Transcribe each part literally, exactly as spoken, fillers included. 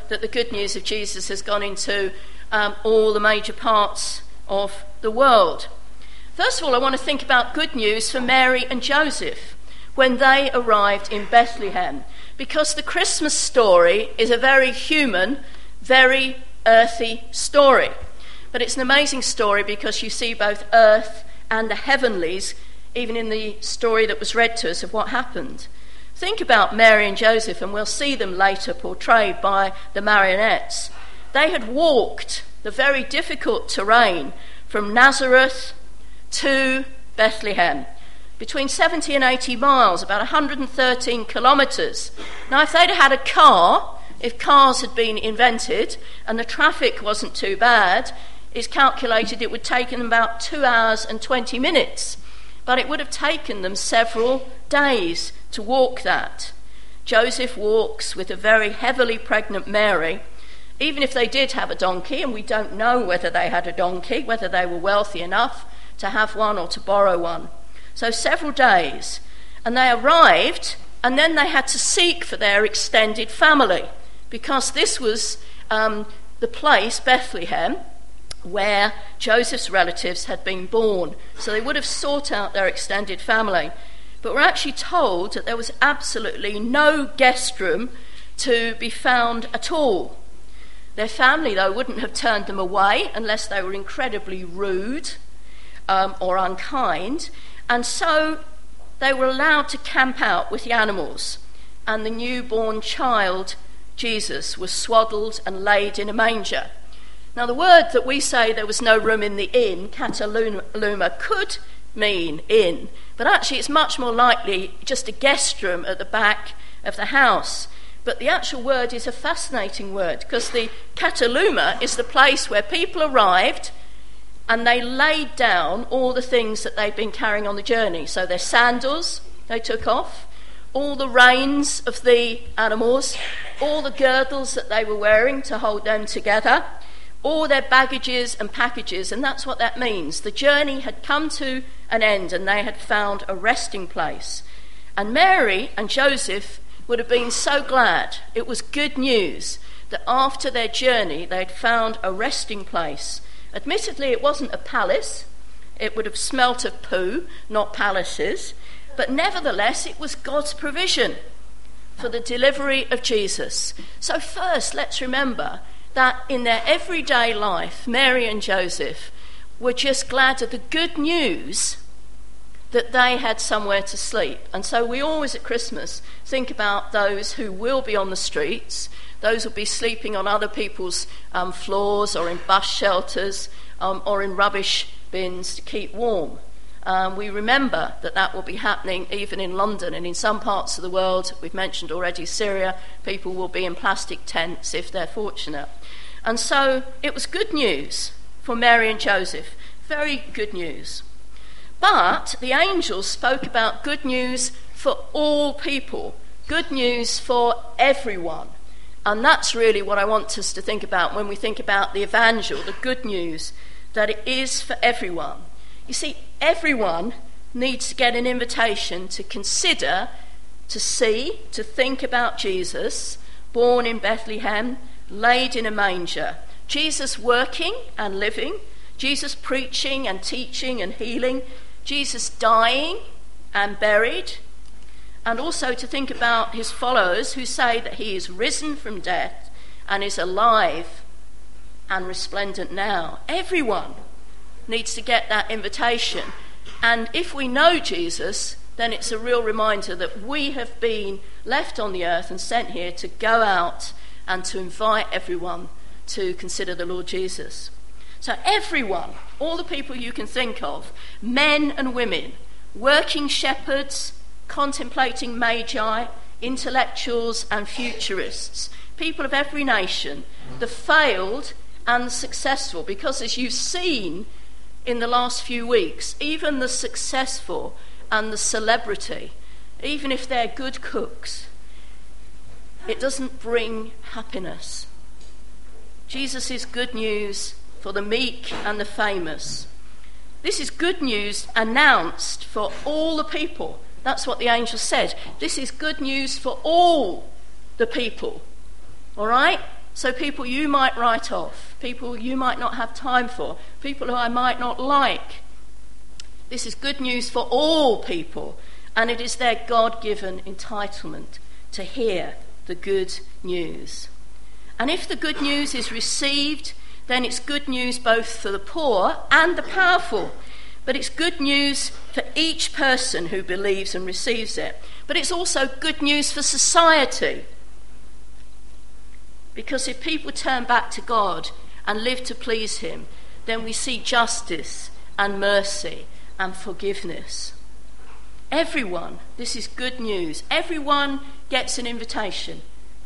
that the good news of Jesus has gone into um, all the major parts of the world. First of all, I want to think about good news for Mary and Joseph when they arrived in Bethlehem, because the Christmas story is a very human, very earthy story. But it's an amazing story because you see both earth and the heavenlies, even in the story that was read to us of what happened. Think about Mary and Joseph, and we'll see them later portrayed by the marionettes. They had walked the very difficult terrain from Nazareth to Bethlehem, between seventy and eighty miles, about one hundred thirteen kilometres. Now, if they'd had a car, if cars had been invented and the traffic wasn't too bad, it's calculated it would take them about two hours and twenty minutes. But it would have taken them several days to walk that. Joseph walks with a very heavily pregnant Mary. Even if they did have a donkey, and we don't know whether they had a donkey, whether they were wealthy enough to have one or to borrow one. So several days. And they arrived, and then they had to seek for their extended family, because this was um, the place, Bethlehem, where Joseph's relatives had been born. So they would have sought out their extended family. But we're actually told that there was absolutely no guest room to be found at all. Their family, though, wouldn't have turned them away unless they were incredibly rude um, or unkind. And so they were allowed to camp out with the animals. And the newborn child, Jesus, was swaddled and laid in a manger. Now, the word that we say there was no room in the inn, kataluma, could mean inn. But actually, it's much more likely just a guest room at the back of the house. But the actual word is a fascinating word, because the kataluma is the place where people arrived and they laid down all the things that they'd been carrying on the journey. So their sandals they took off, all the reins of the animals, all the girdles that they were wearing to hold them together, all their baggages and packages, and that's what that means. The journey had come to an end and they had found a resting place. And Mary and Joseph would have been so glad. It was good news that after their journey they'd found a resting place. Admittedly, it wasn't a palace. It would have smelt of poo, not palaces. But nevertheless, it was God's provision for the delivery of Jesus. So first, let's remember that in their everyday life, Mary and Joseph were just glad of the good news that they had somewhere to sleep. And so we always at Christmas think about those who will be on the streets, those who will be sleeping on other people's um, floors or in bus shelters um, or in rubbish bins to keep warm. Um, we remember that that will be happening even in London, and in some parts of the world, we've mentioned already Syria, people will be in plastic tents if they're fortunate. And so it was good news for Mary and Joseph, very good news. But the angels spoke about good news for all people, good news for everyone. And that's really what I want us to think about when we think about the evangel, the good news, that it is for everyone. You see, everyone needs to get an invitation to consider, to see, to think about Jesus, born in Bethlehem, laid in a manger. Jesus working and living, Jesus preaching and teaching and healing, Jesus dying and buried, and also to think about his followers who say that he is risen from death and is alive and resplendent now. Everyone needs to get that invitation. And if we know Jesus, then it's a real reminder that we have been left on the earth and sent here to go out and to invite everyone to consider the Lord Jesus. So everyone, all the people you can think of, men and women, working shepherds, contemplating magi, intellectuals and futurists, people of every nation, the failed and the successful, because as you've seen in the last few weeks, even the successful and the celebrity, even if they're good cooks, it doesn't bring happiness. Jesus is good news for the meek and the famous. This is good news announced for all the people. That's what the angel said. This is good news for all the people. All right? So people you might write off, people you might not have time for, people who I might not like. This is good news for all people, and it is their God-given entitlement to hear the good news. And if the good news is received, then it's good news both for the poor and the powerful. But it's good news for each person who believes and receives it. But it's also good news for society. Because if people turn back to God and live to please him, then we see justice and mercy and forgiveness. Everyone, this is good news, everyone gets an invitation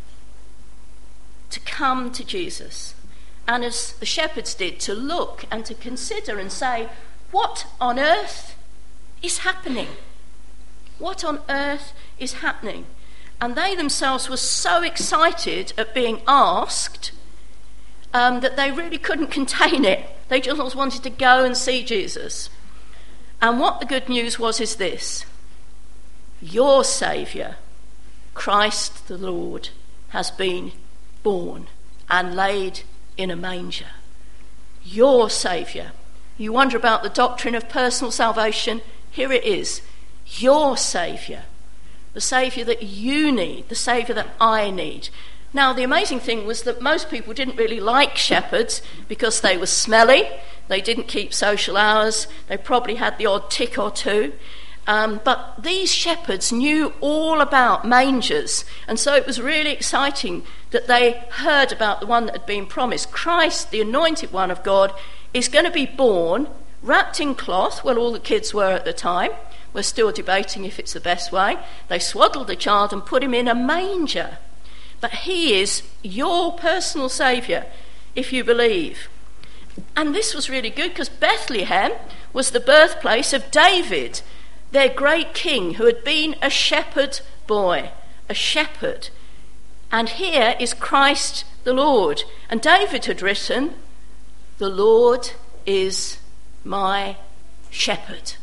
to come to Jesus. And as the shepherds did, to look and to consider and say, what on earth is happening? What on earth is happening? And they themselves were so excited at being asked um, that they really couldn't contain it. They just wanted to go and see Jesus. And what the good news was is this: your Saviour, Christ the Lord, has been born and laid in a manger. Your Saviour. You wonder about the doctrine of personal salvation? Here it is. Your Saviour. The Saviour that you need, the Saviour that I need. Now, the amazing thing was that most people didn't really like shepherds because they were smelly, they didn't keep social hours, they probably had the odd tick or two. Um, but these shepherds knew all about mangers, and so it was really exciting that they heard about the one that had been promised. Christ, the anointed one of God, is going to be born, wrapped in cloth. Well, all the kids were at the time. We're still debating if it's the best way. They swaddled the child and put him in a manger. But he is your personal Saviour, if you believe. And this was really good because Bethlehem was the birthplace of David, their great king, who had been a shepherd boy, a shepherd. And here is Christ the Lord. And David had written, "The Lord is my shepherd,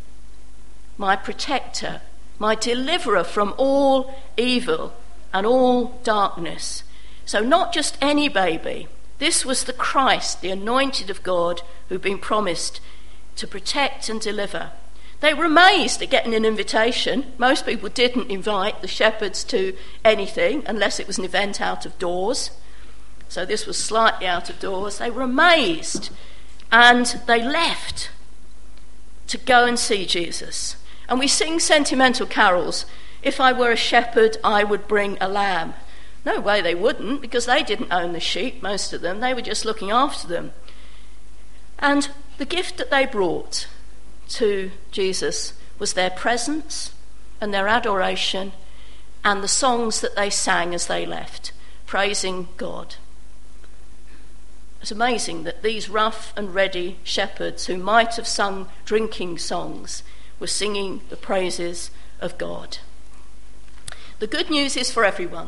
my protector, my deliverer from all evil and all darkness." So not just any baby. This was the Christ, the anointed of God, who'd been promised to protect and deliver. They were amazed at getting an invitation. Most people didn't invite the shepherds to anything unless it was an event out of doors. So this was slightly out of doors. They were amazed, and they left to go and see Jesus. And we sing sentimental carols. If I were a shepherd, I would bring a lamb. No way they wouldn't, because they didn't own the sheep, most of them. They were just looking after them. And the gift that they brought to Jesus was their presence and their adoration and the songs that they sang as they left, praising God. It's amazing that these rough and ready shepherds who might have sung drinking songs were singing the praises of God. The good news is for everyone.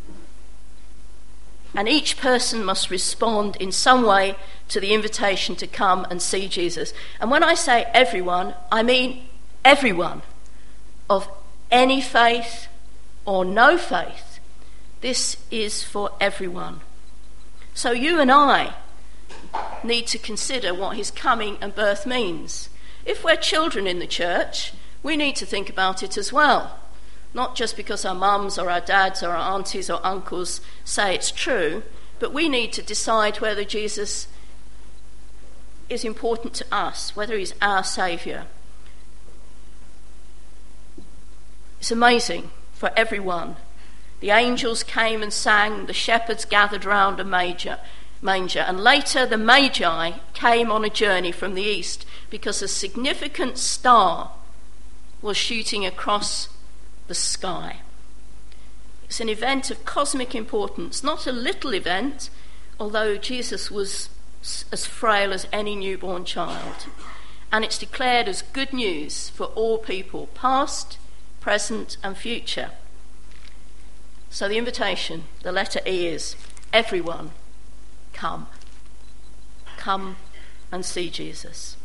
And each person must respond in some way to the invitation to come and see Jesus. And when I say everyone, I mean everyone, of any faith or no faith. This is for everyone. So you and I need to consider what his coming and birth means. If we're children in the church, we need to think about it as well. Not just because our mums or our dads or our aunties or uncles say it's true, but we need to decide whether Jesus is important to us, whether he's our Saviour. It's amazing for everyone. The angels came and sang, the shepherds gathered round a manger, manger, and later the Magi came on a journey from the east because a significant star was shooting across the sky. It's an event of cosmic importance, not a little event, although Jesus was as frail as any newborn child. And it's declared as good news for all people, past, present and future. So the invitation, the letter E, is everyone, come. Come and see Jesus.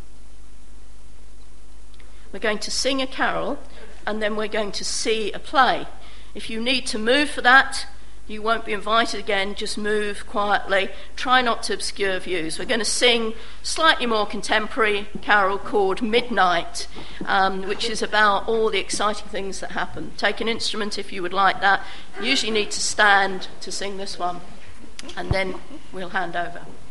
We're going to sing a carol and then we're going to see a play. If you need to move for that, you won't be invited again. Just move quietly. Try not to obscure views. We're going to sing slightly more contemporary carol called Midnight, um, which is about all the exciting things that happen. Take an instrument if you would like that. You usually need to stand to sing this one, and then we'll hand over.